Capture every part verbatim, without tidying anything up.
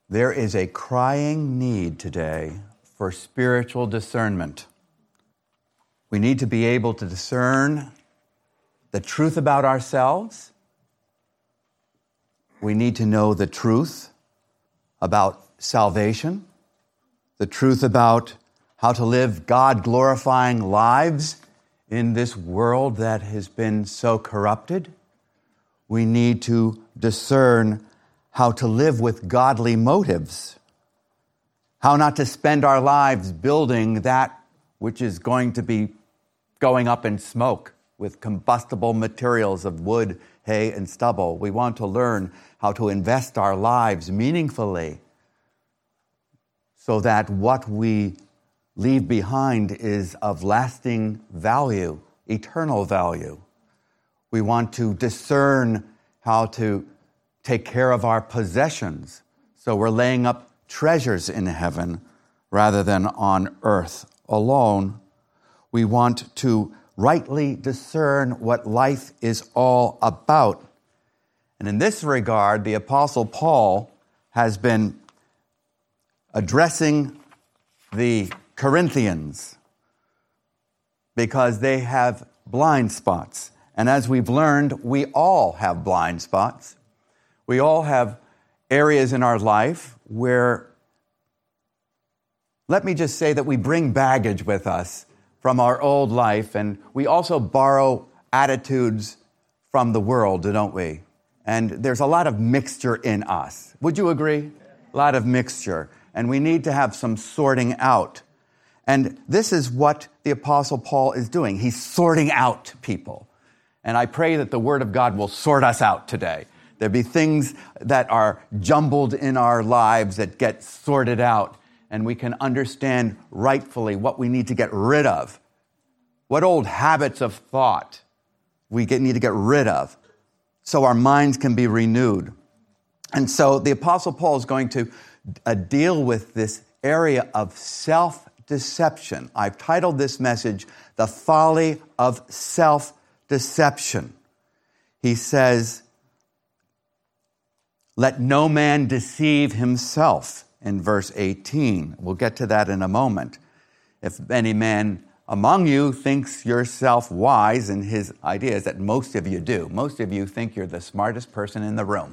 There is a crying need today for spiritual discernment. We need to be able to discern the truth about ourselves. We need to know the truth about salvation, the truth about how to live God-glorifying lives in this world that has been so corrupted. We need to discern how to live with godly motives, how not to spend our lives building that which is going to be going up in smoke with combustible materials of wood, hay, and stubble. We want to learn how to invest our lives meaningfully so that what we leave behind is of lasting value, eternal value. We want to discern how to take care of our possessions, so we're laying up treasures in heaven rather than on earth alone. We want to rightly discern what life is all about. And in this regard, the Apostle Paul has been addressing the Corinthians because they have blind spots. And as we've learned, we all have blind spots. We all have areas in our life where, let me just say that we bring baggage with us from our old life, and we also borrow attitudes from the world, don't we? And there's a lot of mixture in us. Would you agree? A lot of mixture. And we need to have some sorting out. And this is what the Apostle Paul is doing. He's sorting out people. And I pray that the Word of God will sort us out today. There'll be things that are jumbled in our lives that get sorted out, and we can understand rightfully what we need to get rid of, what old habits of thought we get, need to get rid of, so our minds can be renewed. And so the Apostle Paul is going to uh, deal with this area of self-deception. I've titled this message, The Folly of Self-Deception. He says, let no man deceive himself, in verse eighteen. We'll get to that in a moment. If any man among you thinks yourself wise, and his idea is that most of you do. Most of you think you're the smartest person in the room.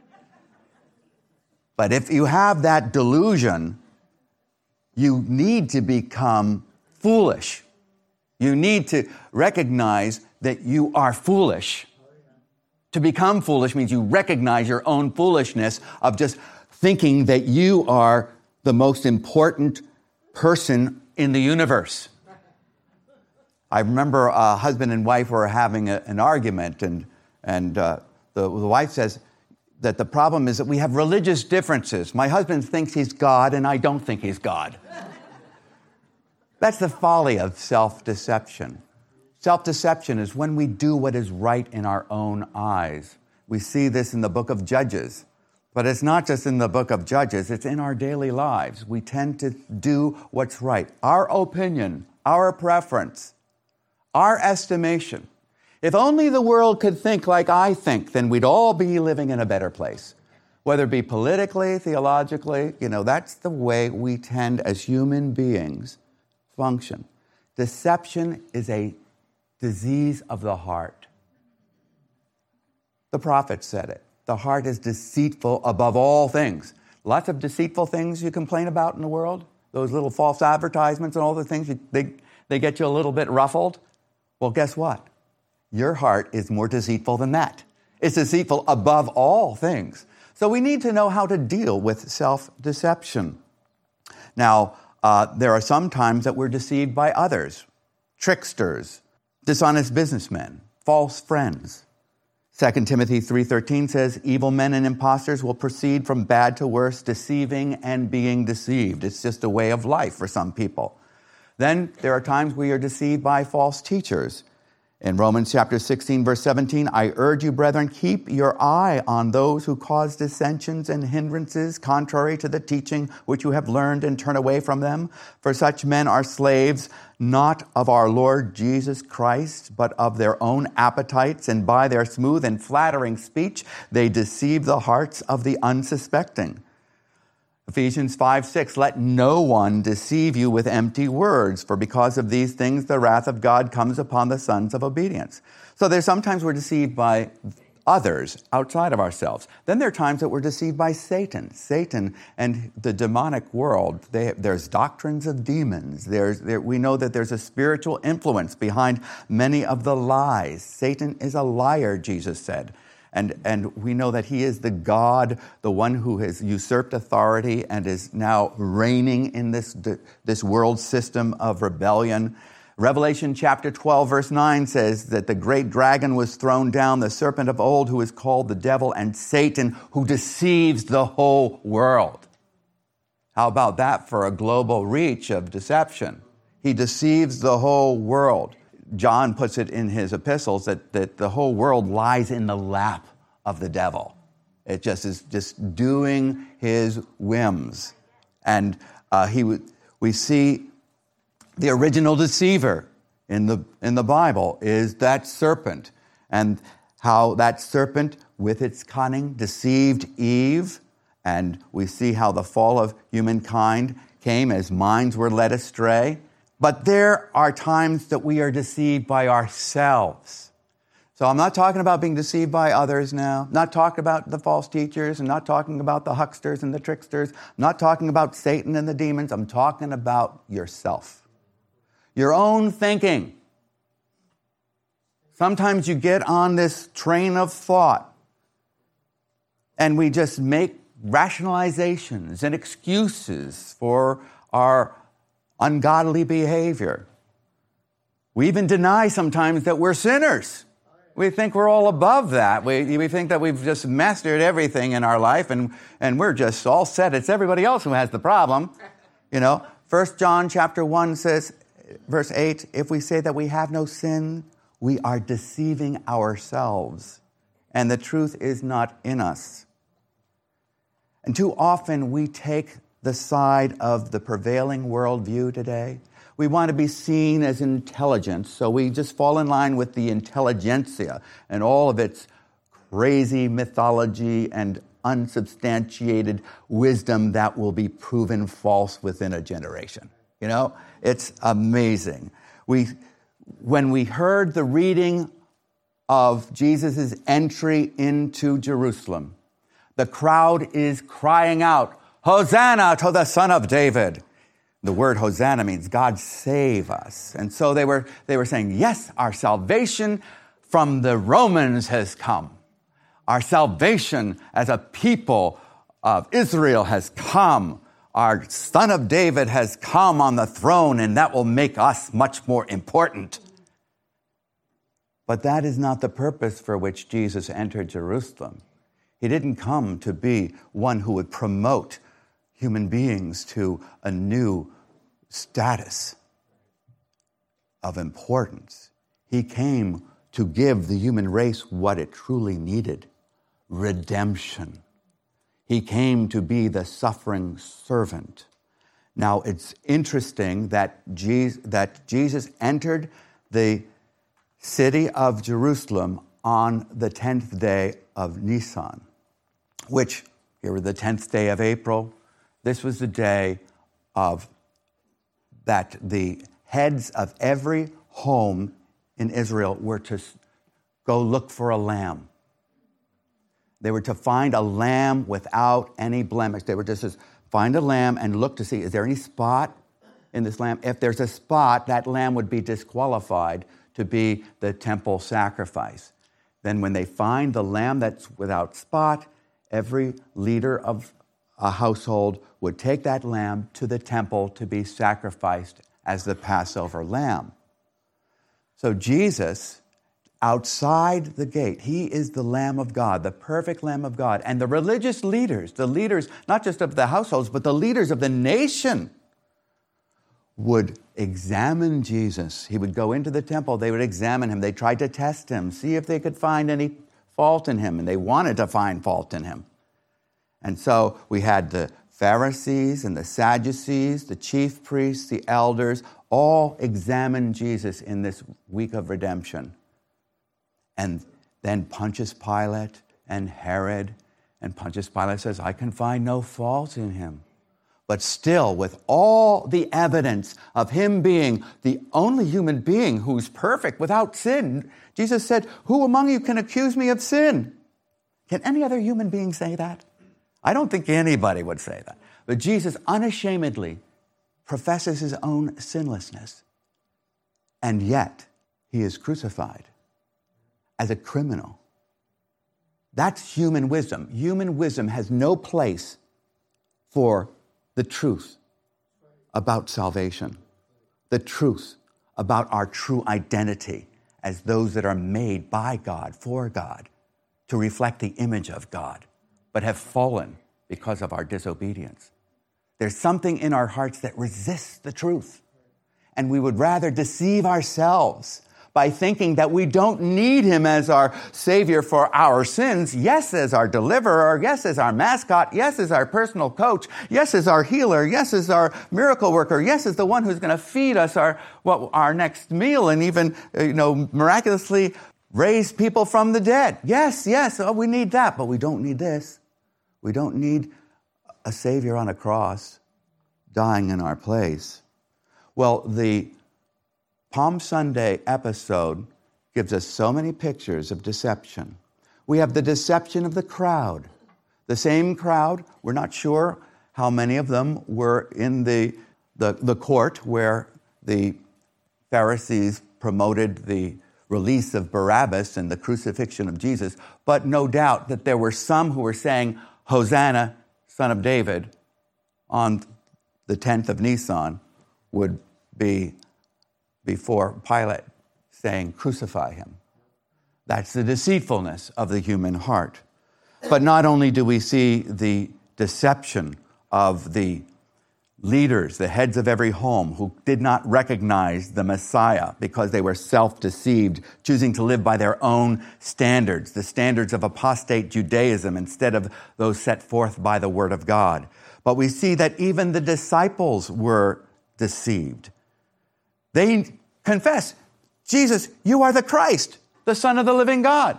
But if you have that delusion, you need to become foolish. You need to recognize that you are foolish. To become foolish means you recognize your own foolishness of just thinking that you are the most important person in the universe. I remember a husband and wife were having a, an argument, and, and uh, the, the wife says that the problem is that we have religious differences. My husband thinks he's God, and I don't think he's God. That's the folly of self-deception. Self-deception is when we do what is right in our own eyes. We see this in the book of Judges. But it's not just in the book of Judges, it's in our daily lives. We tend to do what's right. Our opinion, our preference, our estimation. If only the world could think like I think, then we'd all be living in a better place. Whether it be politically, theologically, you know, that's the way we tend as human beings function. Deception is a disease of the heart. The prophet said it. The heart is deceitful above all things. Lots of deceitful things you complain about in the world. Those little false advertisements and all the things, you, they, they get you a little bit ruffled. Well, guess what? Your heart is more deceitful than that. It's deceitful above all things. So we need to know how to deal with self-deception. Now, uh, there are some times that we're deceived by others, tricksters, dishonest businessmen, false friends. Second Timothy three thirteen says, evil men and impostors will proceed from bad to worse, deceiving and being deceived. It's just a way of life for some people. Then there are times we are deceived by false teachers. In Romans chapter sixteen, verse seventeen, I urge you, brethren, keep your eye on those who cause dissensions and hindrances contrary to the teaching which you have learned, and turn away from them. For such men are slaves, not of our Lord Jesus Christ, but of their own appetites, and by their smooth and flattering speech, they deceive the hearts of the unsuspecting. Ephesians five six, let no one deceive you with empty words, for because of these things the wrath of God comes upon the sons of obedience. So there's sometimes we're deceived by others outside of ourselves. Then there are times that we're deceived by Satan. Satan and the demonic world, they, there's doctrines of demons. There's, there, we know that there's a spiritual influence behind many of the lies. Satan is a liar, Jesus said. And, and we know that he is the God, the one who has usurped authority and is now reigning in this, this world system of rebellion. Revelation chapter twelve, verse nine says that the great dragon was thrown down, the serpent of old who is called the devil and Satan, who deceives the whole world. How about that for a global reach of deception? He deceives the whole world. John puts it in his epistles that, that the whole world lies in the lap of the devil. It just is just doing his whims. And uh, he we see the original deceiver in the, in the Bible is that serpent, and how that serpent with its cunning deceived Eve. And we see how the fall of humankind came as minds were led astray. But there are times that we are deceived by ourselves. So I'm not talking about being deceived by others now, not talking about the false teachers, and not talking about the hucksters and the tricksters, I'm not talking about Satan and the demons. I'm talking about yourself. Your own thinking. Sometimes you get on this train of thought and we just make rationalizations and excuses for our ungodly behavior. We even deny sometimes that we're sinners. We think we're all above that. We, we think that we've just mastered everything in our life and, and we're just all set. It's everybody else who has the problem. You know, First John chapter one says, verse eight, if we say that we have no sin, we are deceiving ourselves, and the truth is not in us. And too often we take the side of the prevailing worldview today. We want to be seen as intelligent, so we just fall in line with the intelligentsia and all of its crazy mythology and unsubstantiated wisdom that will be proven false within a generation. You know, it's amazing. We, when we heard the reading of Jesus' entry into Jerusalem, the crowd is crying out, Hosanna to the Son of David. The word Hosanna means God save us. And so they were, they were saying, yes, our salvation from the Romans has come. Our salvation as a people of Israel has come. Our Son of David has come on the throne, and that will make us much more important. But that is not the purpose for which Jesus entered Jerusalem. He didn't come to be one who would promote human beings to a new status of importance. He came to give the human race what it truly needed, redemption. He came to be the suffering servant. Now, it's interesting that Jesus, that Jesus entered the city of Jerusalem on the tenth day of Nisan, which, here were the tenth day of April. This was the day of that the heads of every home in Israel were to go look for a lamb. They were to find a lamb without any blemish. They were just to find a lamb and look to see, is there any spot in this lamb? If there's a spot, that lamb would be disqualified to be the temple sacrifice. Then when they find the lamb that's without spot, every leader of a household would take that lamb to the temple to be sacrificed as the Passover lamb. So Jesus, outside the gate, he is the Lamb of God, the perfect Lamb of God. And the religious leaders, the leaders not just of the households, but the leaders of the nation would examine Jesus. He would go into the temple. They would examine him. They tried to test him, see if they could find any fault in him. And they wanted to find fault in him. And so we had the Pharisees and the Sadducees, the chief priests, the elders, all examine Jesus in this week of redemption. And then Pontius Pilate and Herod, and Pontius Pilate says, I can find no fault in him. But still, with all the evidence of him being the only human being who's perfect without sin, Jesus said, "Who among you can accuse me of sin?" Can any other human being say that? I don't think anybody would say that. But Jesus unashamedly professes his own sinlessness. And yet, he is crucified as a criminal. That's human wisdom. Human wisdom has no place for the truth about salvation, the truth about our true identity as those that are made by God, for God, to reflect the image of God, but have fallen because of our disobedience. There's something in our hearts that resists the truth, and we would rather deceive ourselves by thinking that we don't need him as our Savior for our sins, yes, as our deliverer, yes, as our mascot, yes, as our personal coach, yes, as our healer, yes, as our miracle worker, yes, as the one who's going to feed us our well, our next meal and even, you know, miraculously raise people from the dead. Yes, yes, oh, we need that, but we don't need this. We don't need a Savior on a cross dying in our place. Well, the Palm Sunday episode gives us so many pictures of deception. We have the deception of the crowd. The same crowd, we're not sure how many of them were in the, the, the court where the Pharisees promoted the release of Barabbas and the crucifixion of Jesus, but no doubt that there were some who were saying, "Hosanna, Son of David," on the tenth of Nisan would be before Pilate saying, "Crucify him." That's the deceitfulness of the human heart. But not only do we see the deception of the leaders, the heads of every home, who did not recognize the Messiah because they were self-deceived, choosing to live by their own standards, the standards of apostate Judaism instead of those set forth by the Word of God. But we see that even the disciples were deceived. They confess, "Jesus, you are the Christ, the Son of the living God."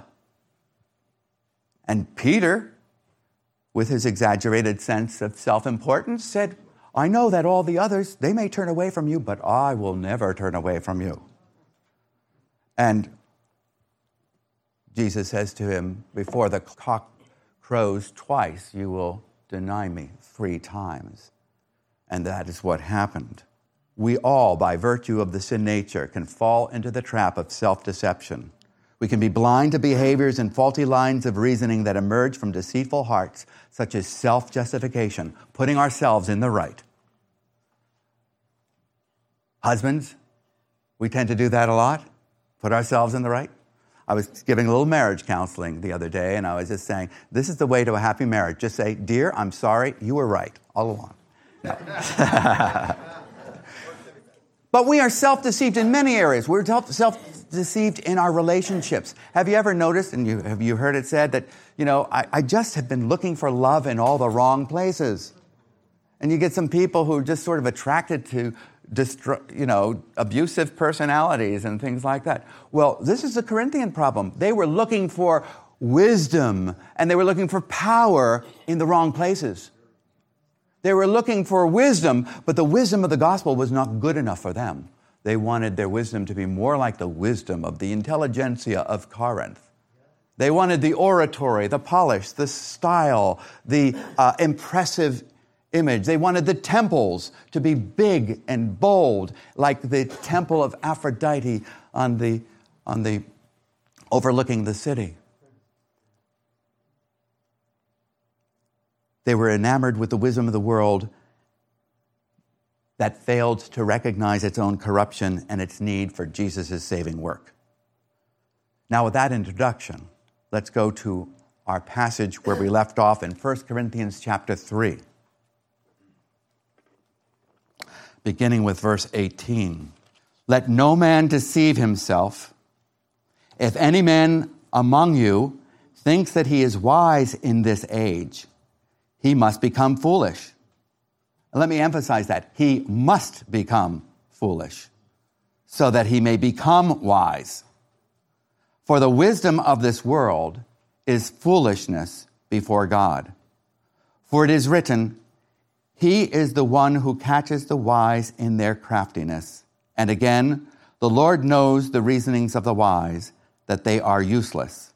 And Peter, with his exaggerated sense of self-importance, said, "I know that all the others, they may turn away from you, but I will never turn away from you." And Jesus says to him, "Before the cock crows twice, you will deny me three times." And that is what happened. We all, by virtue of the sin nature, can fall into the trap of self-deception. We can be blind to behaviors and faulty lines of reasoning that emerge from deceitful hearts, such as self-justification, putting ourselves in the right. Husbands, we tend to do that a lot, put ourselves in the right. I was giving a little marriage counseling the other day, and I was just saying, this is the way to a happy marriage. Just say, "Dear, I'm sorry, you were right all along." No. But we are self-deceived in many areas. We're self-deceived in our relationships. Have you ever noticed, and you, have you heard it said, that, you know, I, I just have been looking for love in all the wrong places. And you get some people who are just sort of attracted to, destru- you know, abusive personalities and things like that. Well, this is the Corinthian problem. They were looking for wisdom, and they were looking for power in the wrong places. They were looking for wisdom, but the wisdom of the gospel was not good enough for them. They wanted their wisdom to be more like the wisdom of the intelligentsia of Corinth. They wanted the oratory, the polish, the style, the uh, impressive image. They wanted the temples to be big and bold, like the temple of Aphrodite on the, on the overlooking the city. They were enamored with the wisdom of the world that failed to recognize its own corruption and its need for Jesus' saving work. Now, with that introduction, let's go to our passage where we left off in First Corinthians chapter three, beginning with verse eighteen. "Let no man deceive himself. If any man among you thinks that he is wise in this age, he must become foolish." And let me emphasize that. He must become foolish so that he may become wise. For the wisdom of this world is foolishness before God. For it is written, He is the one who catches the wise in their craftiness. And again, the Lord knows the reasonings of the wise, that they are useless.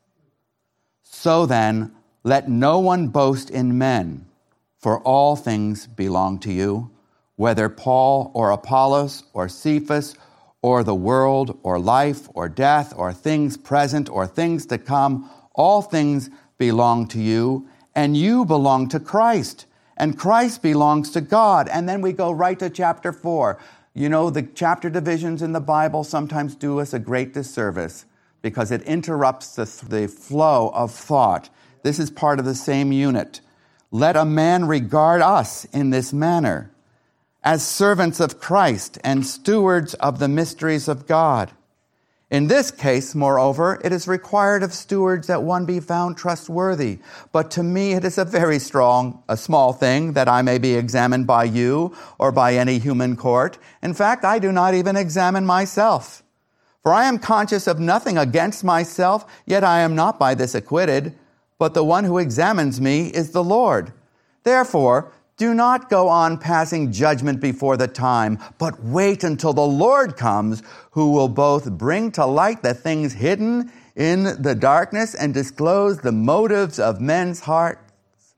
So then, let no one boast in men, for all things belong to you, whether Paul or Apollos or Cephas or the world or life or death or things present or things to come, all things belong to you, and you belong to Christ, and Christ belongs to God. And then we go right to chapter four. You know, the chapter divisions in the Bible sometimes do us a great disservice because it interrupts the, the flow of thought. This is part of the same unit. Let a man regard us in this manner, as servants of Christ and stewards of the mysteries of God. In this case, moreover, it is required of stewards that one be found trustworthy. But to me it is a very strong, a small thing that I may be examined by you or by any human court. In fact, I do not even examine myself. For I am conscious of nothing against myself, yet I am not by this acquitted. But the one who examines me is the Lord. Therefore, do not go on passing judgment before the time, but wait until the Lord comes, who will both bring to light the things hidden in the darkness and disclose the motives of men's hearts.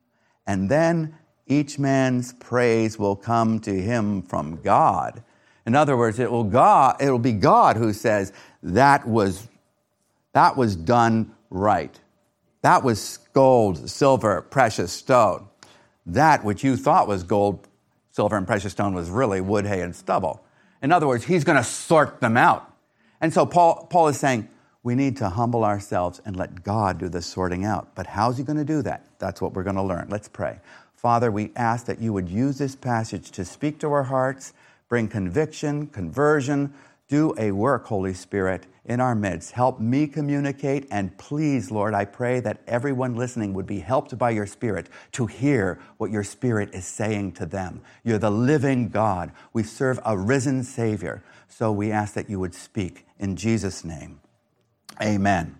And then each man's praise will come to him from God. In other words, it will God, it will be God who says, that was, that was done right. That was gold, silver, precious stone. That which you thought was gold, silver, and precious stone was really wood, hay, and stubble. In other words, he's going to sort them out. And so Paul, Paul is saying, we need to humble ourselves and let God do the sorting out. But how's he going to do that? That's what we're going to learn. Let's pray. Father, we ask that you would use this passage to speak to our hearts, bring conviction, conversion, do a work, Holy Spirit, in our midst. Help me communicate, and please, Lord, I pray that everyone listening would be helped by your Spirit to hear what your Spirit is saying to them. You're the living God. We serve a risen Savior. So we ask that you would speak in Jesus' name. Amen.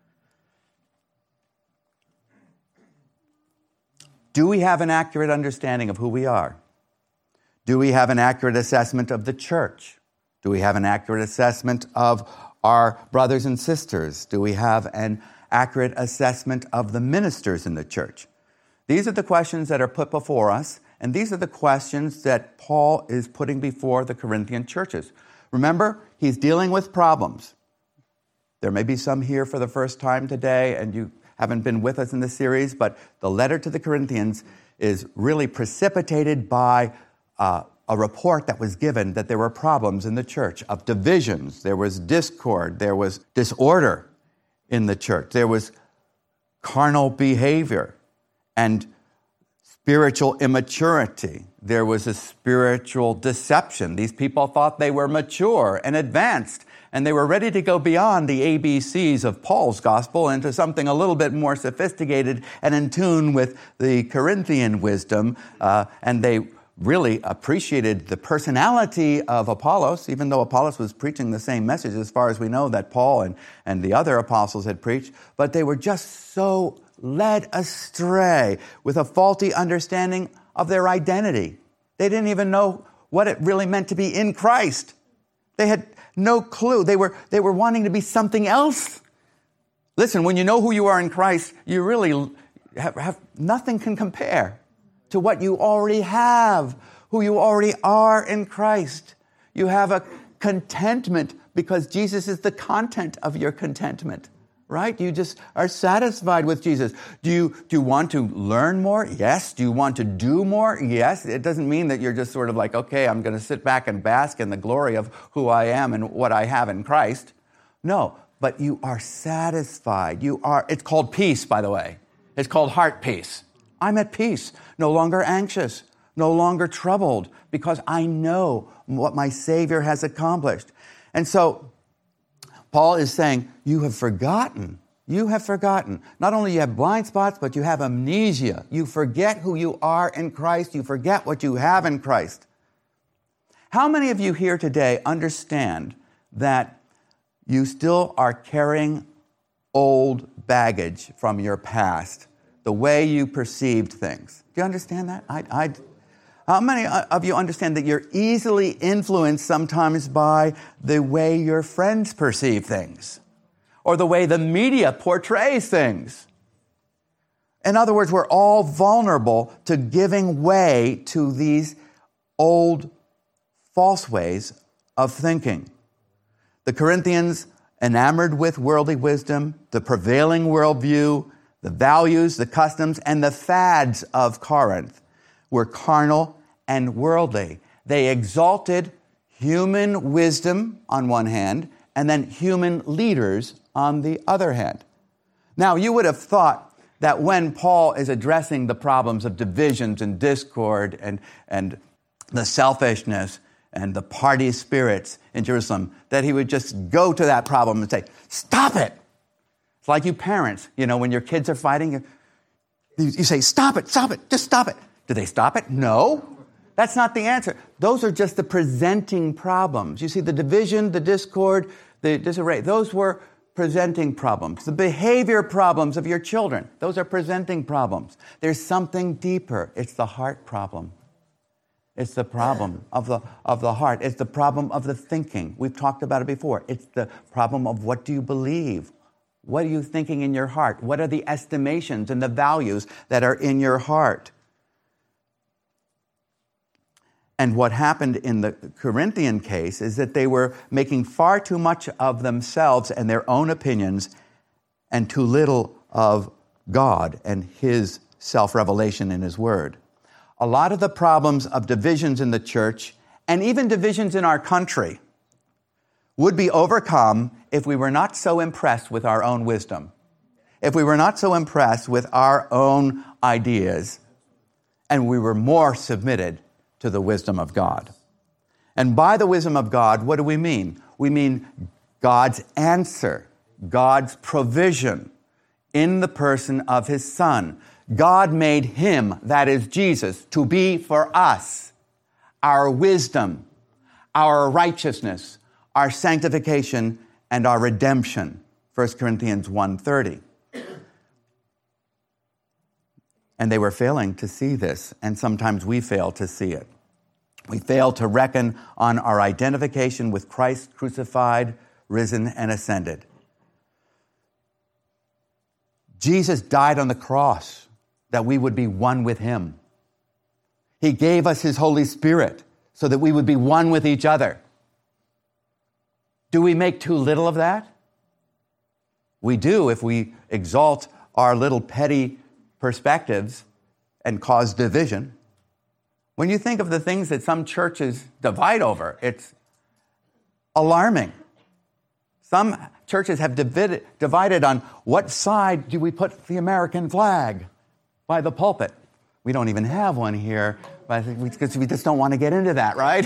Do we have an accurate understanding of who we are? Do we have an accurate assessment of the church? Do we have an accurate assessment of our brothers and sisters? Do we have an accurate assessment of the ministers in the church? These are the questions that are put before us, and these are the questions that Paul is putting before the Corinthian churches. Remember, he's dealing with problems. There may be some here for the first time today, and you haven't been with us in this series, but the letter to the Corinthians is really precipitated by uh, a report that was given that there were problems in the church of divisions. There was discord. There was disorder in the church. There was carnal behavior and spiritual immaturity. There was a spiritual deception. These people thought they were mature and advanced, and they were ready to go beyond the A B Cs of Paul's gospel into something a little bit more sophisticated and in tune with the Corinthian wisdom, uh, and they really appreciated the personality of Apollos, even though Apollos was preaching the same message as far as we know that Paul and, and the other apostles had preached, but they were just so led astray with a faulty understanding of their identity. They didn't even know what it really meant to be in Christ. They had no clue. They were, they were wanting to be something else. Listen, when you know who you are in Christ, you really have, have nothing can compare to what you already have, who you already are in Christ. You have a contentment because Jesus is the content of your contentment, right? You just are satisfied with Jesus. Do you, do you want to learn more? Yes. Do you want to do more? Yes. It doesn't mean that you're just sort of like, okay, I'm going to sit back and bask in the glory of who I am and what I have in Christ. No, but you are satisfied. You are, it's called peace, by the way. It's called heart peace. I'm at peace, no longer anxious, no longer troubled, because I know what my Savior has accomplished. And so Paul is saying, you have forgotten. You have forgotten. Not only you have blind spots, but you have amnesia. You forget who you are in Christ. You forget what you have in Christ. How many of you here today understand that you still are carrying old baggage from your past? The way you perceived things. Do you understand that? I, I, How many of you understand that you're easily influenced sometimes by the way your friends perceive things or the way the media portrays things? In other words, we're all vulnerable to giving way to these old false ways of thinking. The Corinthians, enamored with worldly wisdom, the prevailing worldview, the values, the customs, and the fads of Corinth, were carnal and worldly. They exalted human wisdom on one hand, and then human leaders on the other hand. Now, you would have thought that when Paul is addressing the problems of divisions and discord and, and the selfishness and the party spirits in Jerusalem, that he would just go to that problem and say, stop it. It's like you parents, you know, when your kids are fighting, you, you say, stop it, stop it, just stop it. Do they stop it? No. That's not the answer. Those are just the presenting problems. You see, the division, the discord, the disarray, those were presenting problems. The behavior problems of your children, those are presenting problems. There's something deeper. It's the heart problem. It's the problem of the, of the heart. It's the problem of the thinking. We've talked about it before. It's the problem of what do you believe? What are you thinking in your heart? What are the estimations and the values that are in your heart? And what happened in the Corinthian case is that they were making far too much of themselves and their own opinions and too little of God and His self-revelation in His Word. A lot of the problems of divisions in the church and even divisions in our country would be overcome if we were not so impressed with our own wisdom, if we were not so impressed with our own ideas, and we were more submitted to the wisdom of God. And by the wisdom of God, what do we mean? We mean God's answer, God's provision in the person of His Son. God made Him, that is Jesus, to be for us our wisdom, our righteousness, our sanctification, and our redemption. First Corinthians one thirty. And they were failing to see this, and sometimes we fail to see it. We fail to reckon on our identification with Christ crucified, risen, and ascended. Jesus died on the cross that we would be one with Him. He gave us His Holy Spirit so that we would be one with each other. Do we make too little of that? We do if we exalt our little petty perspectives and cause division. When you think of the things that some churches divide over, it's alarming. Some churches have divided, divided on what side do we put the American flag by the pulpit. We don't even have one here, but we, because we just don't want to get into that, right?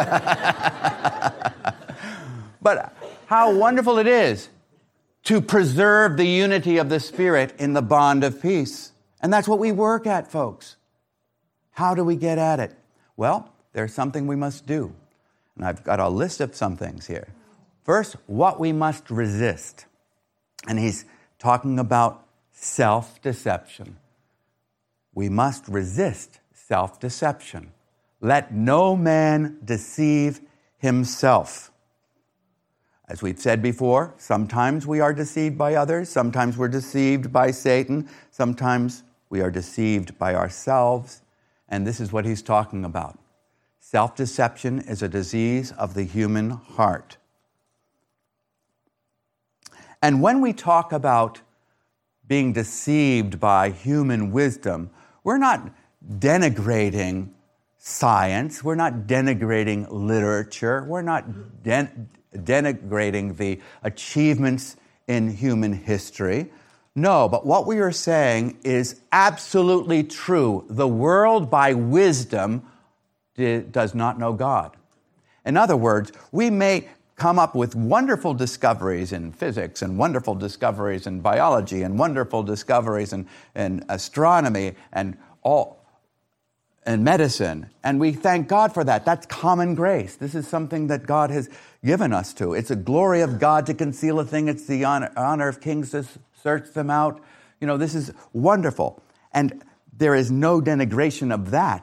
But how wonderful it is to preserve the unity of the Spirit in the bond of peace. And that's what we work at, folks. How do we get at it? Well, there's something we must do. And I've got a list of some things here. First, what we must resist. And he's talking about self-deception. We must resist self-deception. Let no man deceive himself. As we've said before, sometimes we are deceived by others. Sometimes we're deceived by Satan. Sometimes we are deceived by ourselves. And this is what he's talking about. Self-deception is a disease of the human heart. And when we talk about being deceived by human wisdom, we're not denigrating science. We're not denigrating literature. We're not den- denigrating the achievements in human history. No, but what we are saying is absolutely true. The world by wisdom d- does not know God. In other words, we may come up with wonderful discoveries in physics and wonderful discoveries in biology and wonderful discoveries in, in astronomy and all and medicine. And we thank God for that. That's common grace. This is something that God has given us to. It's a glory of God to conceal a thing. It's the honor, honor of kings to search them out. You know, this is wonderful. And there is no denigration of that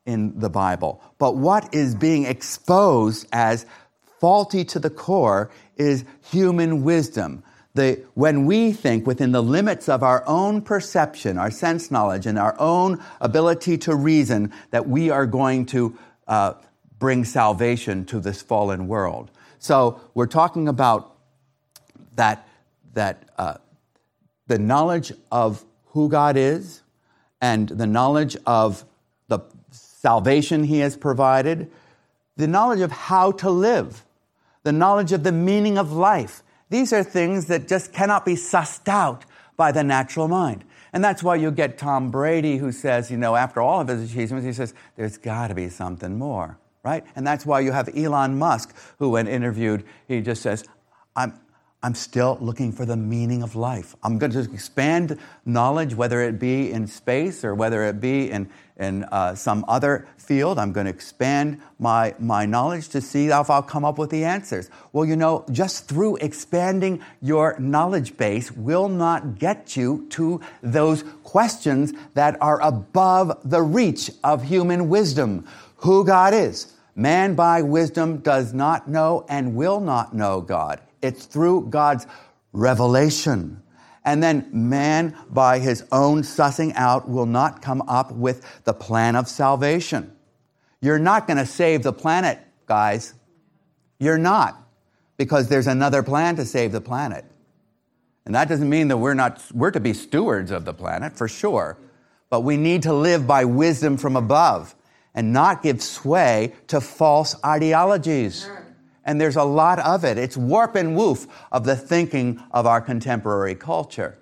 in the Bible. But what is being exposed as faulty to the core is human wisdom. The, when we think within the limits of our own perception, our sense knowledge, and our own ability to reason that we are going to uh, bring salvation to this fallen world. So we're talking about that, that uh, the knowledge of who God is and the knowledge of the salvation he has provided, the knowledge of how to live, the knowledge of the meaning of life. These are things that just cannot be sussed out by the natural mind. And that's why you get Tom Brady who says, you know, after all of his achievements, he says, there's got to be something more, right? And that's why you have Elon Musk, who when interviewed, he just says, I'm I'm still looking for the meaning of life. I'm going to expand knowledge, whether it be in space or whether it be in, in uh, some other field. I'm going to expand my, my knowledge to see if I'll come up with the answers. Well, you know, just through expanding your knowledge base will not get you to those questions that are above the reach of human wisdom. Who God is. Man by wisdom does not know and will not know God. It's through God's revelation. And then man, by his own sussing out, will not come up with the plan of salvation. You're not going to save the planet, guys. You're not. Because there's another plan to save the planet. And that doesn't mean that we're not, we're to be stewards of the planet, for sure. But we need to live by wisdom from above and not give sway to false ideologies. And there's a lot of it. It's warp and woof of the thinking of our contemporary culture.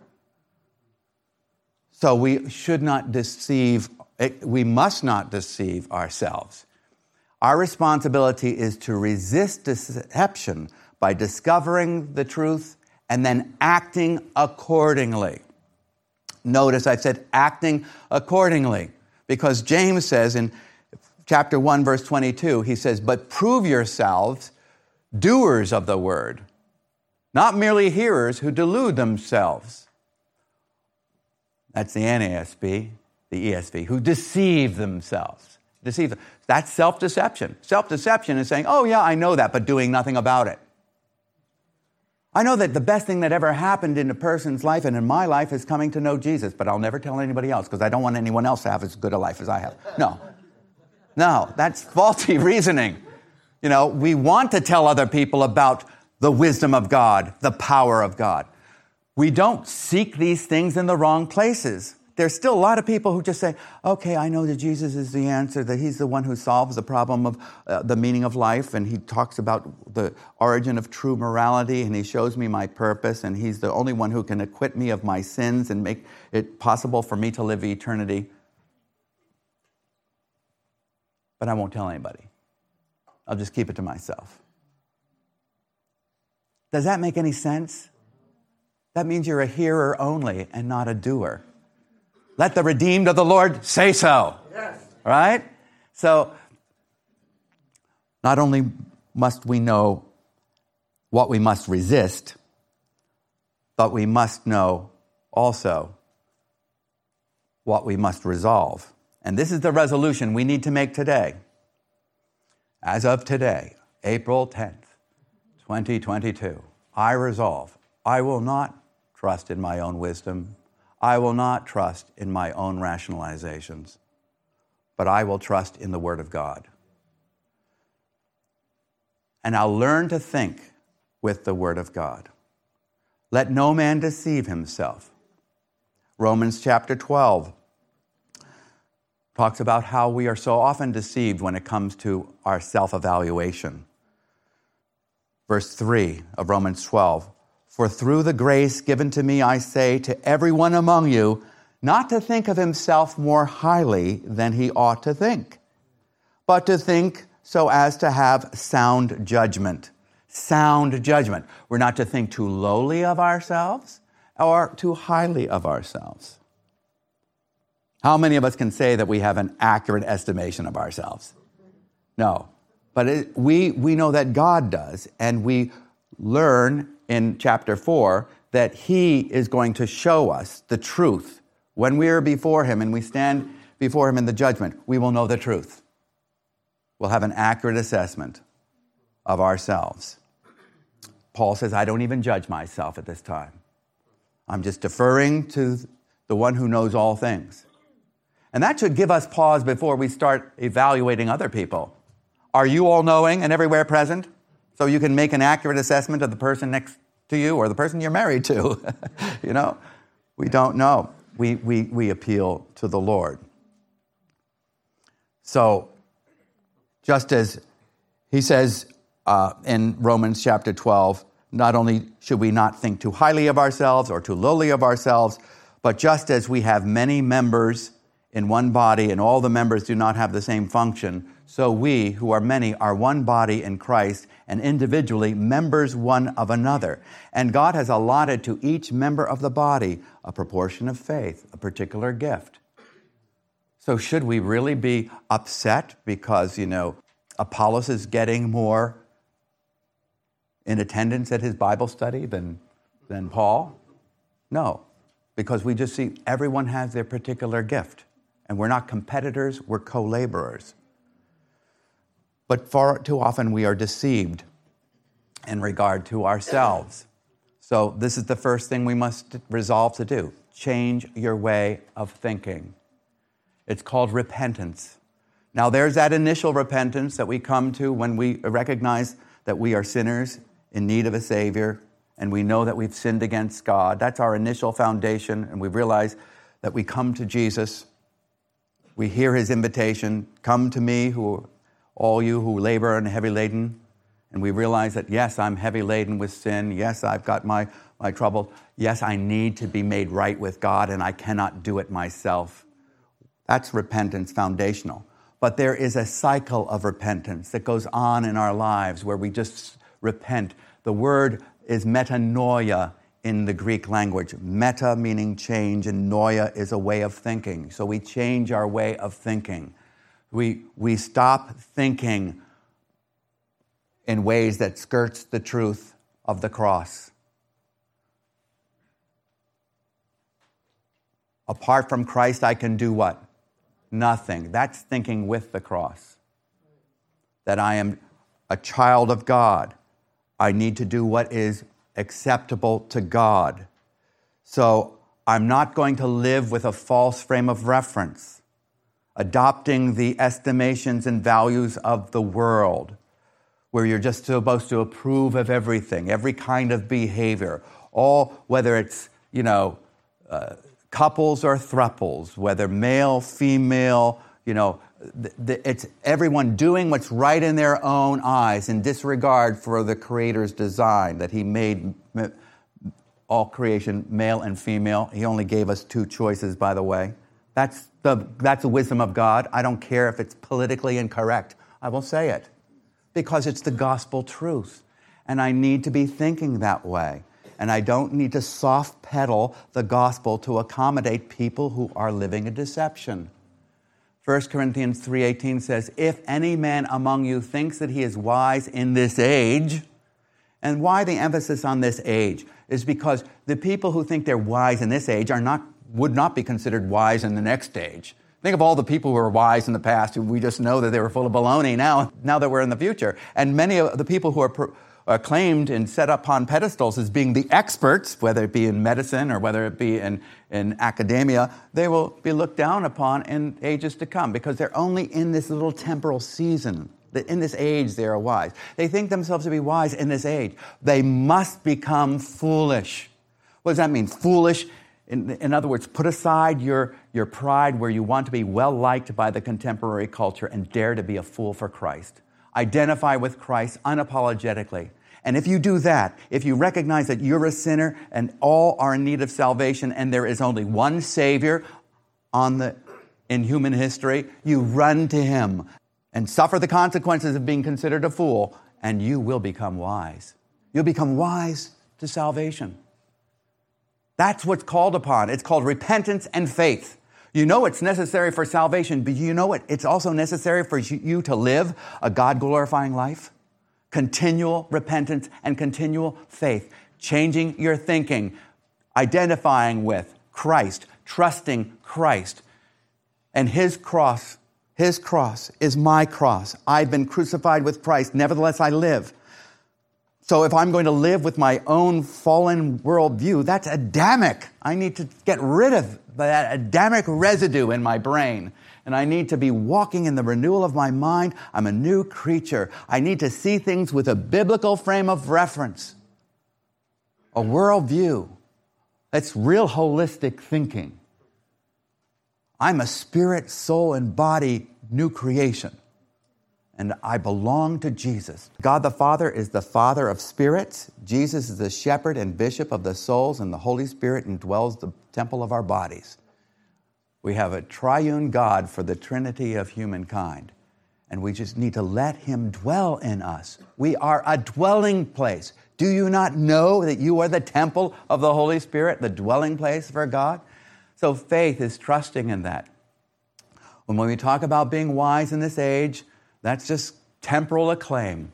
So we should not deceive, we must not deceive ourselves. Our responsibility is to resist deception by discovering the truth and then acting accordingly. Notice I said acting accordingly, because James says in chapter one, verse twenty-two, he says, but prove yourselves doers of the word, not merely hearers who delude themselves. That's the N A S B, the E S V, who deceive themselves. Deceive them. That's self-deception. Self-deception is saying, oh yeah, I know that, but doing nothing about it. I know that the best thing that ever happened in a person's life and in my life is coming to know Jesus, but I'll never tell anybody else because I don't want anyone else to have as good a life as I have. No. No, that's faulty reasoning. You know, we want to tell other people about the wisdom of God, the power of God. We don't seek these things in the wrong places. There's still a lot of people who just say, okay, I know that Jesus is the answer, that he's the one who solves the problem of uh, the meaning of life, and he talks about the origin of true morality, and he shows me my purpose, and he's the only one who can acquit me of my sins and make it possible for me to live eternity. But I won't tell anybody. I'll just keep it to myself. Does that make any sense? That means you're a hearer only and not a doer. Let the redeemed of the Lord say so. Yes. Right? So, not only must we know what we must resist, but we must know also what we must resolve. And this is the resolution we need to make today. As of today, April tenth, twenty twenty-two, I resolve, I will not trust in my own wisdom. I will not trust in my own rationalizations, but I will trust in the Word of God. And I'll learn to think with the Word of God. Let no man deceive himself. Romans chapter twelve talks about how we are so often deceived when it comes to our self-evaluation. Verse three of Romans twelve, for through the grace given to me, I say to everyone among you, not to think of himself more highly than he ought to think, but to think so as to have sound judgment. Sound judgment. We're not to think too lowly of ourselves or too highly of ourselves. How many of us can say that we have an accurate estimation of ourselves? No. But it, we, we know that God does, and we learn in chapter four that he is going to show us the truth when we are before him and we stand before him in the judgment, we will know the truth. We'll have an accurate assessment of ourselves. Paul says, I don't even judge myself at this time. I'm just deferring to the one who knows all things. And that should give us pause before we start evaluating other people. Are you all-knowing and everywhere present? So you can make an accurate assessment of the person next to you or the person you're married to. You know, we don't know. We, we, we appeal to the Lord. So, just as he says uh, in Romans chapter twelve, not only should we not think too highly of ourselves or too lowly of ourselves, but just as we have many members in one body and all the members do not have the same function, so we, who are many, are one body in Christ and individually members one of another. And God has allotted to each member of the body a proportion of faith, a particular gift. So should we really be upset because, you know, Apollos is getting more in attendance at his Bible study than, than Paul? No, because we just see everyone has their particular gift. And we're not competitors, we're co-laborers. But far too often we are deceived in regard to ourselves. So this is the first thing we must resolve to do. Change your way of thinking. It's called repentance. Now there's that initial repentance that we come to when we recognize that we are sinners in need of a Savior, and we know that we've sinned against God. That's our initial foundation, and we realize that we come to Jesus. We hear his invitation, come to me, who all you who labor and heavy laden. And we realize that, yes, I'm heavy laden with sin. Yes, I've got my, my trouble. Yes, I need to be made right with God, and I cannot do it myself. That's repentance, foundational. But there is a cycle of repentance that goes on in our lives where we just repent. The word is metanoia in the Greek language. Meta meaning change, and noia is a way of thinking. So we change our way of thinking. We, we stop thinking in ways that skirts the truth of the cross. Apart from Christ, I can do what? Nothing. That's thinking with the cross. That I am a child of God. I need to do what is acceptable to God. So I'm not going to live with a false frame of reference, adopting the estimations and values of the world, where you're just supposed to approve of everything, every kind of behavior, all, whether it's, you know, uh, couples or thruples, whether male, female, you know, th- th- it's everyone doing what's right in their own eyes in disregard for the Creator's design that he made all creation, male and female. He only gave us two choices, by the way. That's the, that's the wisdom of God. I don't care if it's politically incorrect. I will say it because it's the gospel truth. And I need to be thinking that way. And I don't need to soft pedal the gospel to accommodate people who are living a deception. First Corinthians three eighteen says, if any man among you thinks that he is wise in this age, and why the emphasis on this age is because the people who think they're wise in this age are not, would not be considered wise in the next age. Think of all the people who were wise in the past who we just know that they were full of baloney now, now that we're in the future. And many of the people who are per, Uh, claimed and set upon pedestals as being the experts, whether it be in medicine or whether it be in, in academia, they will be looked down upon in ages to come because they're only in this little temporal season. In this age, they are wise. They think themselves to be wise in this age. They must become foolish. What does that mean? Foolish, in, in other words, put aside your, your pride where you want to be well-liked by the contemporary culture and dare to be a fool for Christ. Identify with Christ unapologetically. And if you do that, if you recognize that you're a sinner and all are in need of salvation and there is only one Savior on the, in human history, you run to him and suffer the consequences of being considered a fool, and you will become wise. You'll become wise to salvation. That's what's called upon. It's called repentance and faith. You know it's necessary for salvation, but you know it. It's also necessary for you to live a God-glorifying life. Continual repentance and continual faith. Changing your thinking. Identifying with Christ. Trusting Christ. And his cross, his cross is my cross. I've been crucified with Christ. Nevertheless, I live. So if I'm going to live with my own fallen worldview, that's Adamic. I need to get rid of that Adamic residue in my brain. And I need to be walking in the renewal of my mind. I'm a new creature. I need to see things with a biblical frame of reference, a worldview. That's real holistic thinking. I'm a spirit, soul, and body new creation. And I belong to Jesus. God the Father is the Father of spirits. Jesus is the shepherd and bishop of the souls, and the Holy Spirit indwells the temple of our bodies. We have a triune God for the Trinity of humankind. And we just need to let him dwell in us. We are a dwelling place. Do you not know that you are the temple of the Holy Spirit, the dwelling place for God? So faith is trusting in that. When we talk about being wise in this age, that's just temporal acclaim.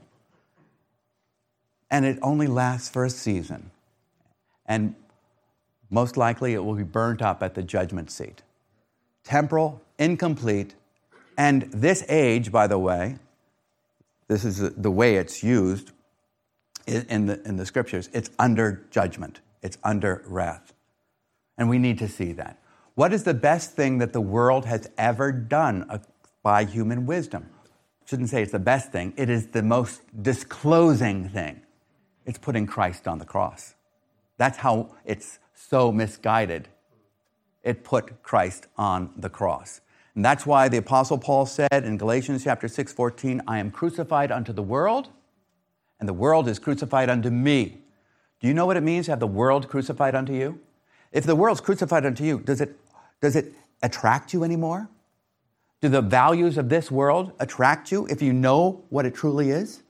And it only lasts for a season. And most likely it will be burnt up at the judgment seat. Temporal, incomplete, and this age, by the way, this is the way it's used in the, in the scriptures, it's under judgment. It's under wrath. And we need to see that. What is the best thing that the world has ever done by human wisdom? I shouldn't say it's the best thing. It is the most disclosing thing. It's putting Christ on the cross. That's how it's so misguided. It put Christ on the cross. And that's why the Apostle Paul said in Galatians chapter six fourteen, I am crucified unto the world, and the world is crucified unto me. Do you know what it means to have the world crucified unto you? If the world's crucified unto you, does it, does it attract you anymore? Do the values of this world attract you if you know what it truly is?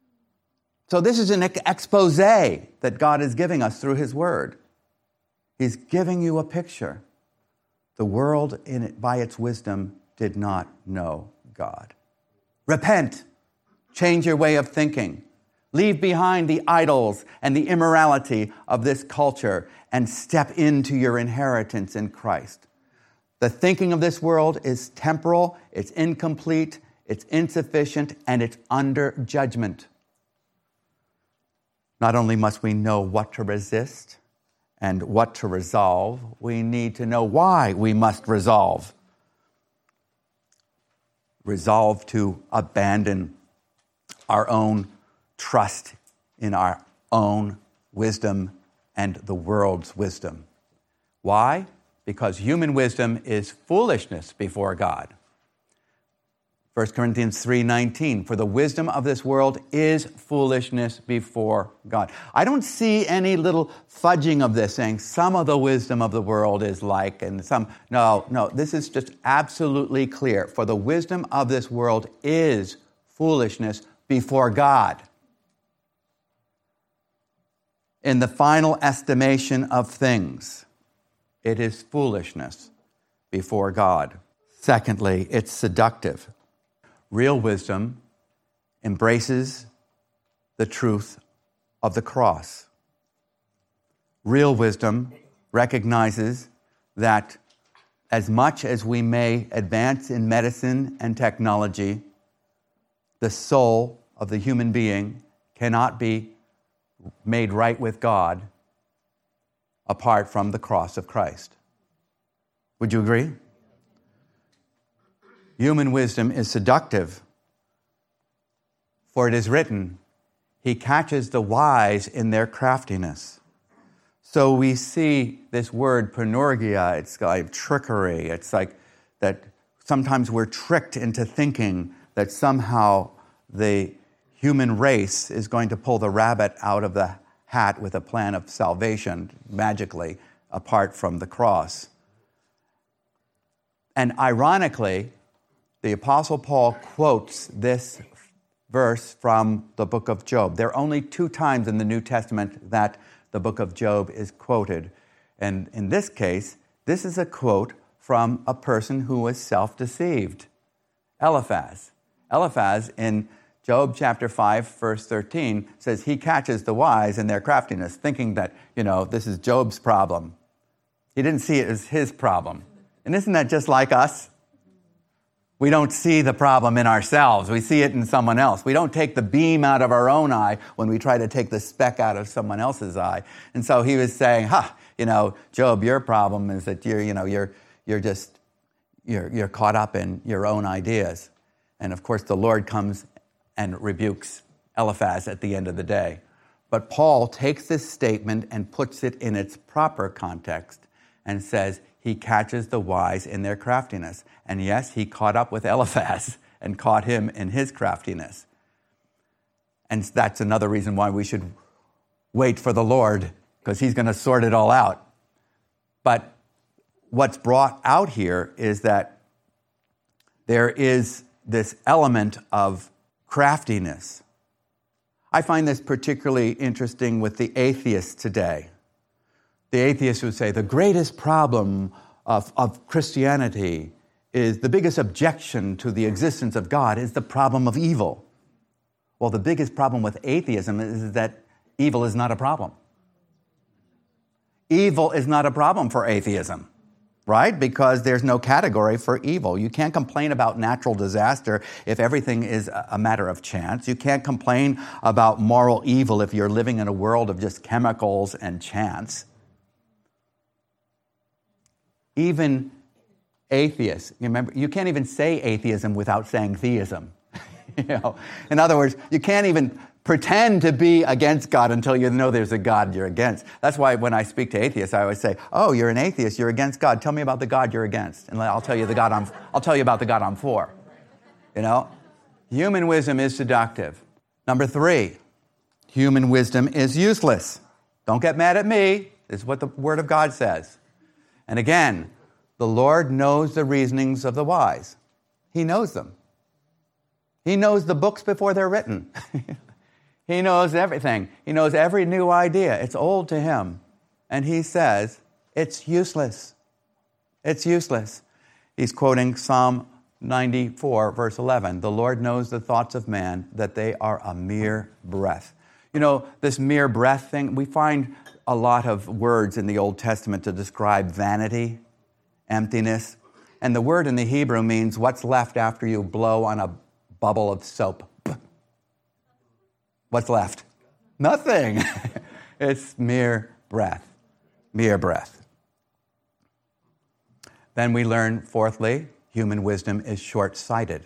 So this is an expose that God is giving us through his word. He's giving you a picture. The world, in it, by its wisdom, did not know God. Repent. Change your way of thinking. Leave behind the idols and the immorality of this culture and step into your inheritance in Christ. The thinking of this world is temporal, it's incomplete, it's insufficient, and it's under judgment. Not only must we know what to resist and what to resolve, we need to know why we must resolve. Resolve to abandon our own trust in our own wisdom and the world's wisdom. Why? Because human wisdom is foolishness before God. First Corinthians three nineteen, for the wisdom of this world is foolishness before God. I don't see any little fudging of this saying some of the wisdom of the world is like and some, no, no, this is just absolutely clear. For the wisdom of this world is foolishness before God. In the final estimation of things, it is foolishness before God. Secondly, it's seductive. Real wisdom embraces the truth of the cross. Real wisdom recognizes that as much as we may advance in medicine and technology, the soul of the human being cannot be made right with God apart from the cross of Christ. Would you agree? Human wisdom is seductive, for it is written, he catches the wise in their craftiness. So we see this word pornorgia, it's like trickery. It's like that sometimes we're tricked into thinking that somehow the human race is going to pull the rabbit out of the hat with a plan of salvation magically apart from the cross. And ironically, the Apostle Paul quotes this verse from the book of Job. There are only two times in the New Testament that the book of Job is quoted. And in this case, this is a quote from a person who was self-deceived, Eliphaz. Eliphaz in Job chapter five, verse thirteen, says he catches the wise in their craftiness, thinking that, you know, this is Job's problem. He didn't see it as his problem. And isn't that just like us? We don't see the problem in ourselves. We see it in someone else. We don't take the beam out of our own eye when we try to take the speck out of someone else's eye. And so he was saying, ha, you know, Job, your problem is that you're, you know, you're, you're just, you're, you're caught up in your own ideas. And of course, the Lord comes and rebukes Eliphaz at the end of the day. But Paul takes this statement and puts it in its proper context and says, he catches the wise in their craftiness. And yes, he caught up with Eliphaz and caught him in his craftiness. And that's another reason why we should wait for the Lord, because he's going to sort it all out. But what's brought out here is that there is this element of craftiness. I find this particularly interesting with the atheists today. The atheists would say the greatest problem of, of Christianity is the biggest objection to the existence of God is the problem of evil. Well, the biggest problem with atheism is that evil is not a problem. Evil is not a problem for atheism, right? Because there's no category for evil. You can't complain about natural disaster if everything is a matter of chance. You can't complain about moral evil if you're living in a world of just chemicals and chance. Even atheists, you remember, you can't even say atheism without saying theism. you know, in other words, you can't even pretend to be against God until you know there's a God you're against. That's why when I speak to atheists, I always say, "Oh, you're an atheist. You're against God. Tell me about the God you're against, and I'll tell you the God I'm. I'll tell you about the God I'm for." You know, human wisdom is seductive. Number three, human wisdom is useless. Don't get mad at me. This is what the Word of God says. And again, the Lord knows the reasonings of the wise. He knows them. He knows the books before they're written. He knows everything. He knows every new idea. It's old to him. And he says, it's useless. It's useless. He's quoting Psalm ninety-four, verse eleven. The Lord knows the thoughts of man, that they are a mere breath. You know, this mere breath thing, we find a lot of words in the Old Testament to describe vanity, emptiness. And the word in the Hebrew means what's left after you blow on a bubble of soap. What's left? Nothing. It's mere breath. Mere breath. Then we learn, fourthly, human wisdom is short-sighted.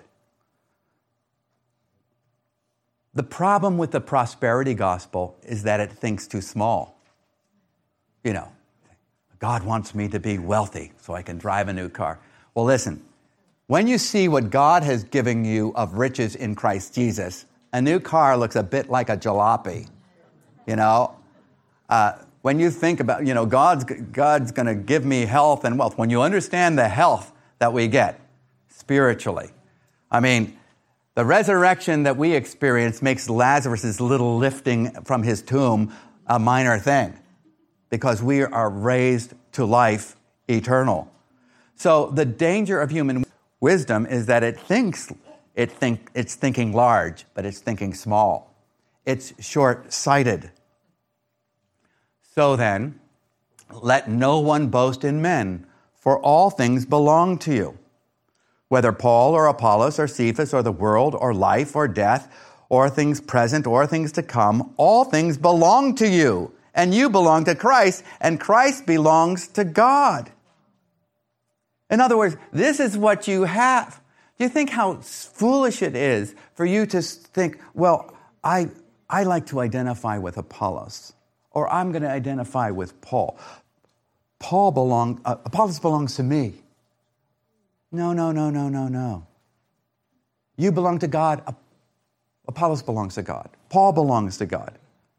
The problem with the prosperity gospel is that it thinks too small. You know, God wants me to be wealthy so I can drive a new car. Well, listen, when you see what God has given you of riches in Christ Jesus, a new car looks a bit like a jalopy, you know. Uh, when you think about, you know, God's, God's going to give me health and wealth. When you understand the health that we get spiritually, I mean, the resurrection that we experience makes Lazarus' little lifting from his tomb a minor thing, because we are raised to life eternal. So the danger of human wisdom is that it thinks it think it's thinking large, but it's thinking small. It's short-sighted. So then, let no one boast in men, for all things belong to you. Whether Paul or Apollos or Cephas or the world or life or death or things present or things to come, all things belong to you. And you belong to Christ, and Christ belongs to God. In other words, this is what you have. Do you think how foolish it is for you to think, well, I, I like to identify with Apollos, or I'm going to identify with Paul. Paul belong, uh, Apollos belongs to me. No, no, no, no, no, no. You belong to God. Apollos belongs to God. Paul belongs to God.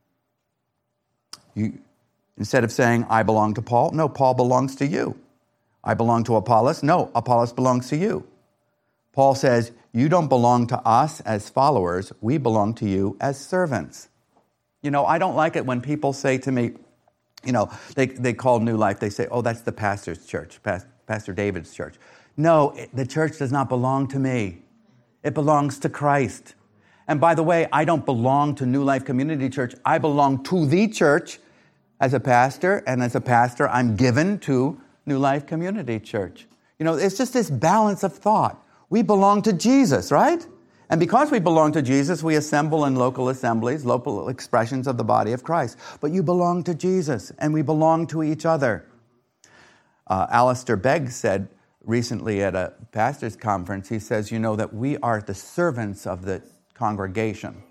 You, instead of saying, I belong to Paul, no, Paul belongs to you. I belong to Apollos, no, Apollos belongs to you. Paul says, you don't belong to us as followers, we belong to you as servants. You know, I don't like it when people say to me, you know, they, they call New Life, they say, oh, that's the pastor's church, Pastor David's church. No, the church does not belong to me. It belongs to Christ. And by the way, I don't belong to New Life Community Church. I belong to the church as a pastor, and as a pastor, I'm given to New Life Community Church. You know, it's just this balance of thought. We belong to Jesus, right? And because we belong to Jesus, we assemble in local assemblies, local expressions of the body of Christ. But you belong to Jesus, and we belong to each other. Uh, Alistair Begg said recently at a pastor's conference, he says, you know, that we are the servants of the congregation.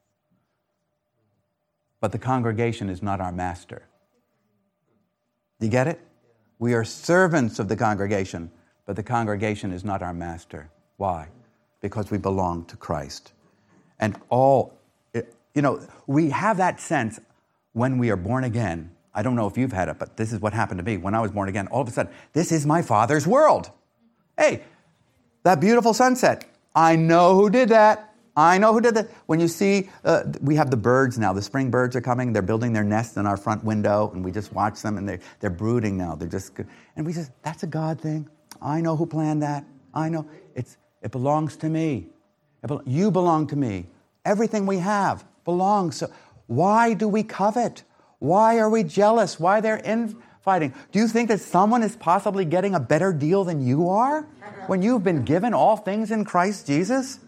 But the congregation is not our master. Do you get it? We are servants of the congregation, but the congregation is not our master. Why? Because we belong to Christ. And all, you know, we have that sense when we are born again. I don't know if you've had it, but this is what happened to me. When I was born again, all of a sudden, this is my Father's world. Hey, that beautiful sunset. I know who did that. I know who did that. When you see, uh, we have the birds now. The spring birds are coming. They're building their nests in our front window, and we just watch them, and they're, they're brooding now. They're just good. And we just, that's a God thing. I know who planned that. I know. It's It belongs to me. It be, you belong to me. Everything we have belongs. So why do we covet? Why are we jealous? Why they're infighting? Do you think that someone is possibly getting a better deal than you are when you've been given all things in Christ Jesus?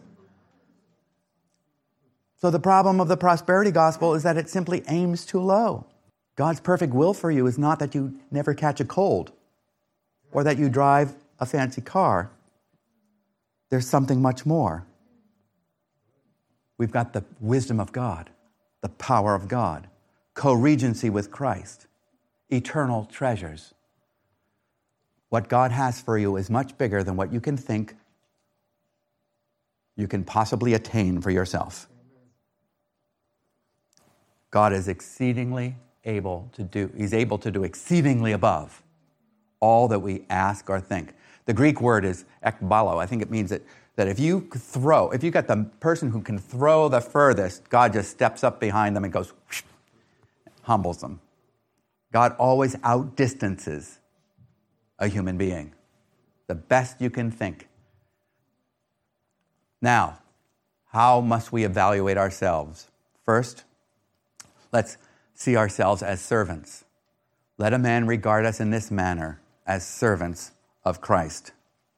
So the problem of the prosperity gospel is that it simply aims too low. God's perfect will for you is not that you never catch a cold or that you drive a fancy car. There's something much more. We've got the wisdom of God, the power of God, co-regency with Christ, eternal treasures. What God has for you is much bigger than what you can think you can possibly attain for yourself. God is exceedingly able to do, he's able to do exceedingly above all that we ask or think. The Greek word is ekbalo. I think it means that, that if you throw, if you got the person who can throw the furthest, God just steps up behind them and goes, whoosh, humbles them. God always outdistances a human being. The best you can think. Now, how must we evaluate ourselves? First, let's see ourselves as servants. Let a man regard us in this manner, as servants of Christ.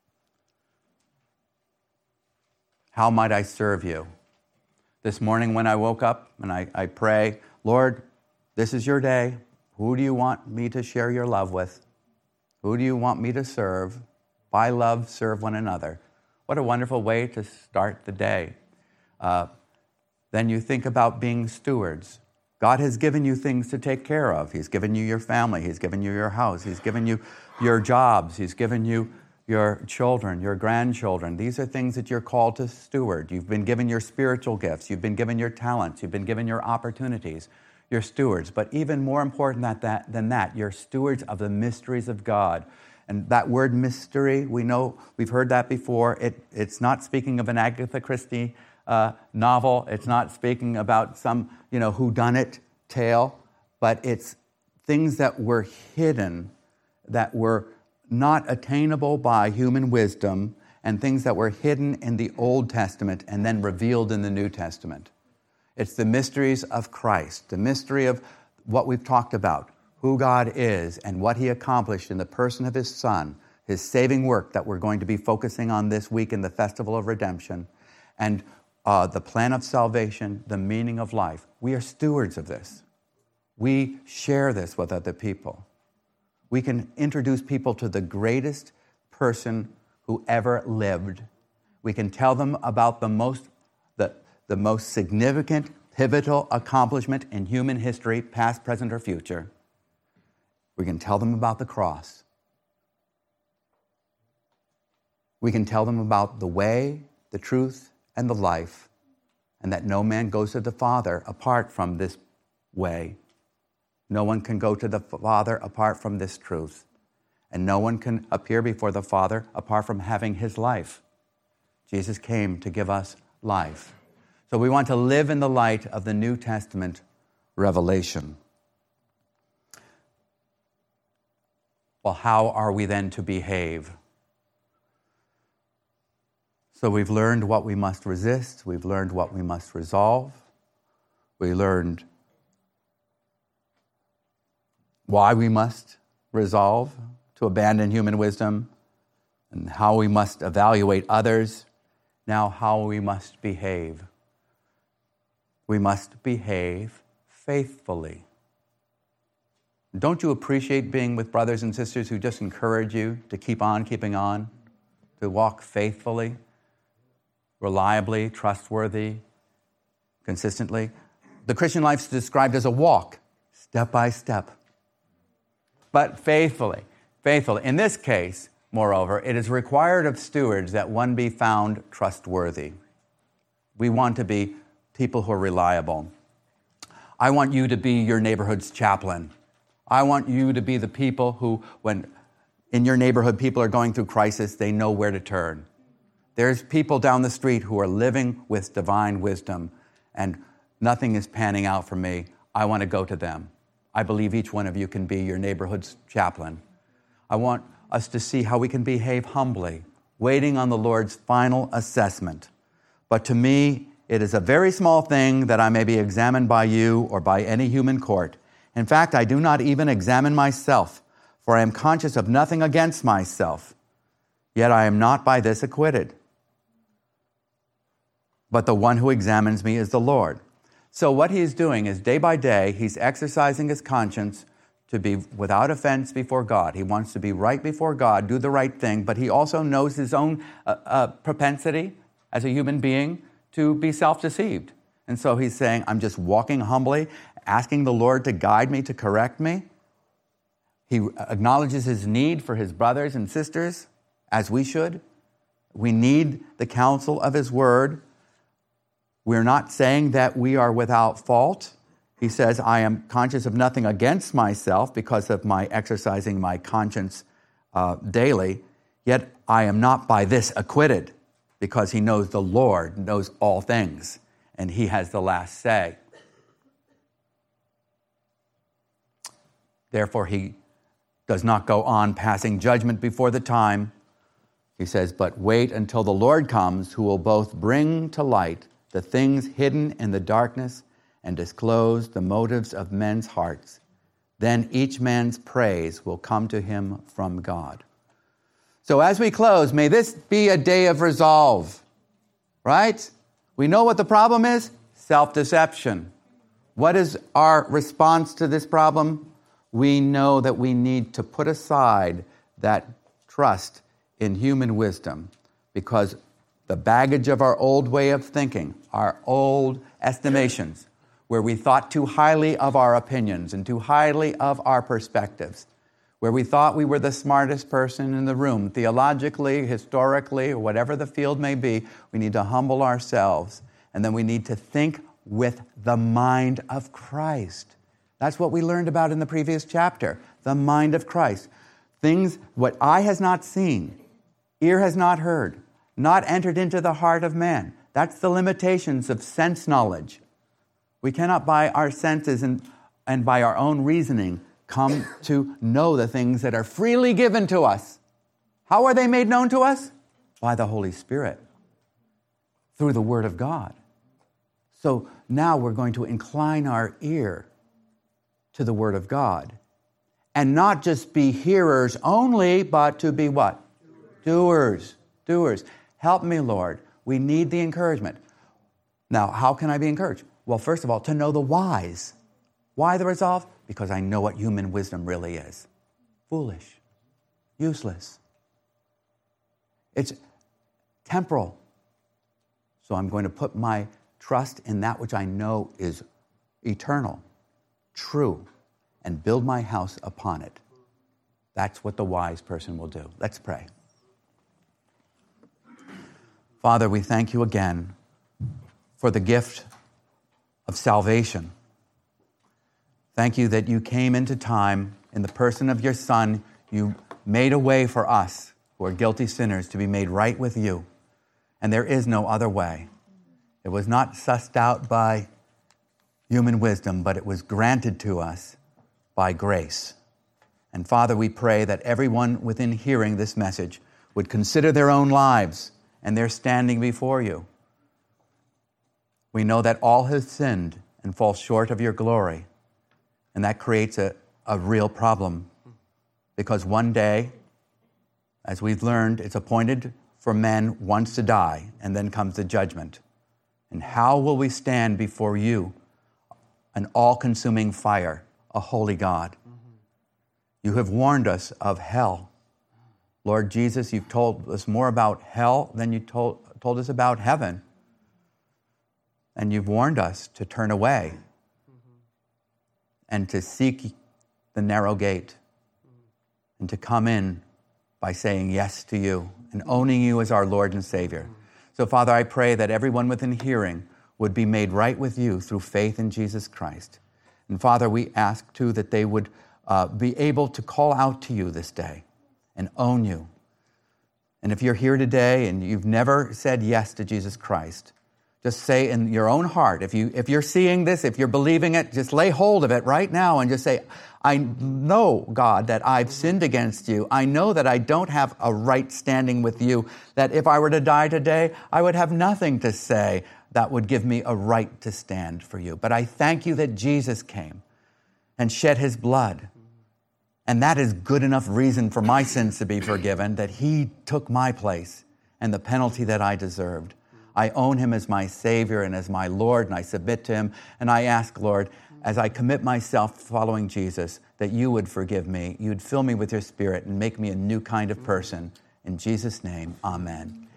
How might I serve you? This morning when I woke up and I, I pray, Lord, this is your day. Who do you want me to share your love with? Who do you want me to serve? By love, serve one another. What a wonderful way to start the day. Uh, then you think about being stewards. God has given you things to take care of. He's given you your family. He's given you your house. He's given you your jobs. He's given you your children, your grandchildren. These are things that you're called to steward. You've been given your spiritual gifts. You've been given your talents. You've been given your opportunities. You're stewards. But even more important than that, than that, you're stewards of the mysteries of God. And that word mystery, we know, we've heard that before. It, it's not speaking of an Agatha Christie uh, novel. It's not speaking about some, you know, whodunit tale. But it's things that were hidden, that were not attainable by human wisdom, and things that were hidden in the Old Testament and then revealed in the New Testament. It's the mysteries of Christ, the mystery of what we've talked about, who God is and what he accomplished in the person of his Son, his saving work that we're going to be focusing on this week in the Festival of Redemption, and uh, the plan of salvation, the meaning of life. We are stewards of this. We share this with other people. We can introduce people to the greatest person who ever lived. We can tell them about the most, the, the most significant, pivotal accomplishment in human history, past, present, or future. We can tell them about the cross. We can tell them about the way, the truth, and the life, and that no man goes to the Father apart from this way. No one can go to the Father apart from this truth. And no one can appear before the Father apart from having his life. Jesus came to give us life. So we want to live in the light of the New Testament revelation. Well, how are we then to behave? So we've learned what we must resist. We've learned what we must resolve. We learned why we must resolve to abandon human wisdom and how we must evaluate others, now how we must behave. We must behave faithfully. Don't you appreciate being with brothers and sisters who just encourage you to keep on keeping on, to walk faithfully, reliably, trustworthy, consistently? The Christian life is described as a walk, step by step, but faithfully, faithfully. In this case, moreover, it is required of stewards that one be found trustworthy. We want to be people who are reliable. I want you to be your neighborhood's chaplain. I want you to be the people who, when in your neighborhood people are going through crisis, they know where to turn. There's people down the street who are living with divine wisdom, and nothing is panning out for me. I want to go to them. I believe each one of you can be your neighborhood's chaplain. I want us to see how we can behave humbly, waiting on the Lord's final assessment. But to me, it is a very small thing that I may be examined by you or by any human court. In fact, I do not even examine myself, for I am conscious of nothing against myself. Yet I am not by this acquitted. But the one who examines me is the Lord. So what he is doing is day by day, he's exercising his conscience to be without offense before God. He wants to be right before God, do the right thing, but he also knows his own uh, uh, propensity as a human being to be self-deceived. And so he's saying, I'm just walking humbly, asking the Lord to guide me, to correct me. He acknowledges his need for his brothers and sisters, as we should. We need the counsel of his word. We're not saying that we are without fault. He says, I am conscious of nothing against myself because of my exercising my conscience uh, daily, yet I am not by this acquitted, because he knows the Lord knows all things, and he has the last say. Therefore, he does not go on passing judgment before the time. He says, but wait until the Lord comes, who will both bring to light the things hidden in the darkness and disclose the motives of men's hearts. Then each man's praise will come to him from God. So as we close, may this be a day of resolve, right? We know what the problem is: self-deception. What is our response to this problem? We know that we need to put aside that trust in human wisdom, because the baggage of our old way of thinking, our old estimations, where we thought too highly of our opinions and too highly of our perspectives, where we thought we were the smartest person in the room, theologically, historically, or whatever the field may be, we need to humble ourselves, and then we need to think with the mind of Christ. That's what we learned about in the previous chapter, the mind of Christ. Things what eye has not seen, ear has not heard, not entered into the heart of man. That's the limitations of sense knowledge. We cannot by our senses and, and by our own reasoning come to know the things that are freely given to us. How are they made known to us? By the Holy Spirit, through the Word of God. So now we're going to incline our ear to the Word of God, and not just be hearers only, but to be what? Doers. Doers. Help me, Lord. We need the encouragement. Now, how can I be encouraged? Well, first of all, to know the whys. Why the resolve? Because I know what human wisdom really is. Foolish. Useless. It's temporal. So I'm going to put my trust in that which I know is eternal, true, and build my house upon it. That's what the wise person will do. Let's pray. Father, we thank you again for the gift of salvation. Thank you that you came into time in the person of your Son. You made a way for us who are guilty sinners to be made right with you. And there is no other way. It was not sussed out by human wisdom, but it was granted to us by grace. And Father, we pray that everyone within hearing this message would consider their own lives and their standing before you. We know that all have sinned and fall short of your glory. And that creates a, a real problem, because one day As we've learned, it's appointed for men once to die, and then comes the judgment. And how will we stand before you, an all-consuming fire, a holy God? You have warned us of hell. Lord Jesus, you've told us more about hell than you told, told us about heaven. And you've warned us to turn away and to seek the narrow gate and to come in by saying yes to you and owning you as our Lord and Savior. So, Father, I pray that everyone within hearing would be made right with you through faith in Jesus Christ. And, Father, we ask, too, that they would uh, be able to call out to you this day and own you. And if you're here today and you've never said yes to Jesus Christ, just say in your own heart, if, you, if you're seeing this, if you're believing it, just lay hold of it right now and just say, I know, God, that I've sinned against you. I know that I don't have a right standing with you, that if I were to die today, I would have nothing to say that would give me a right to stand for you. But I thank you that Jesus came and shed his blood. And that is good enough reason for my sins to be forgiven, that he took my place and the penalty that I deserved. I own him as my Savior and as my Lord, and I submit to him. And I ask, Lord, as I commit myself following Jesus, that you would forgive me. You'd fill me with your Spirit and make me a new kind of person. In Jesus' name, amen.